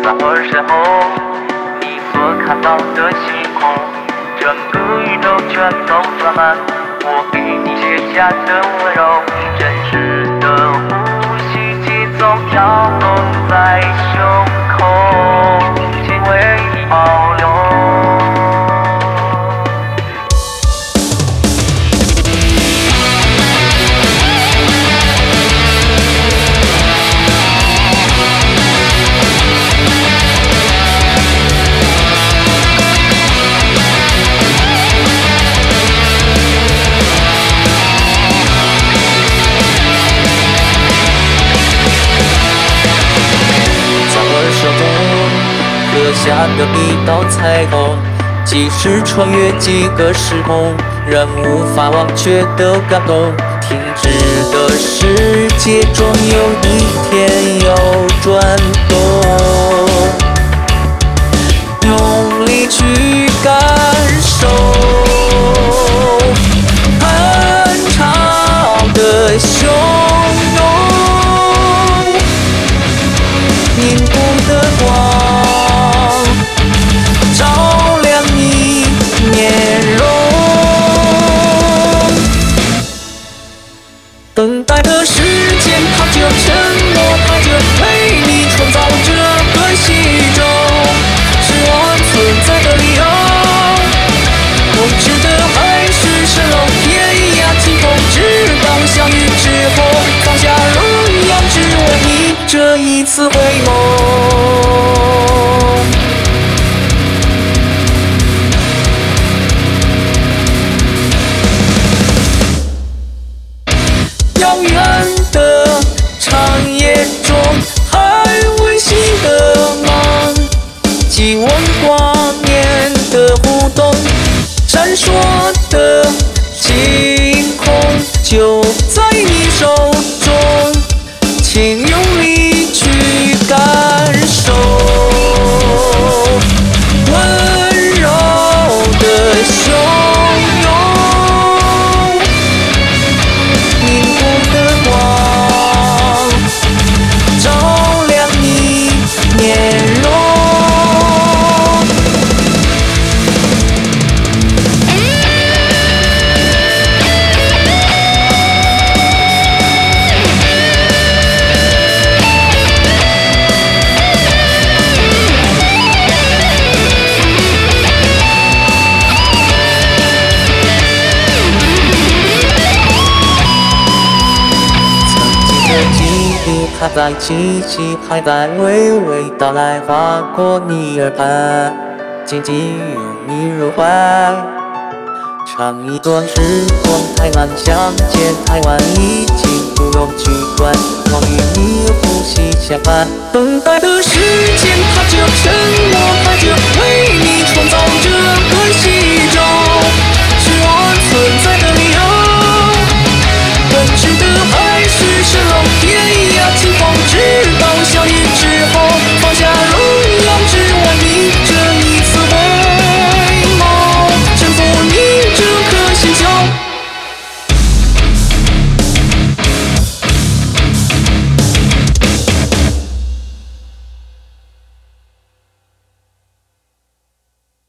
在我身后，你所看到的星空，整个宇宙全都装满我给你写下的温柔。真实的呼吸机总跳动在胸口，请为你保留。刻下的一道彩虹，即使穿越几个时空，仍无法忘却的感动。停止的世界终有一天要转动，用力去感受寒潮的汹涌，凝固的光照亮你面容，等待的时间它就沉默，它就为你创造这个宇宙，是我存在的理由。我指的还是蜃楼天涯尽头，直到相遇之后，放下荣耀，只为你这一次回眸。遥远的长夜中，还温馨的梦，继往光年的互动，闪烁的星空就在你手中，请用力去感受温柔的汹涌。还在记起，还在娓娓道来，划过你耳畔，紧紧拥你入怀。长一段时光太难相见，太晚已经不用去管，我与你呼吸相伴。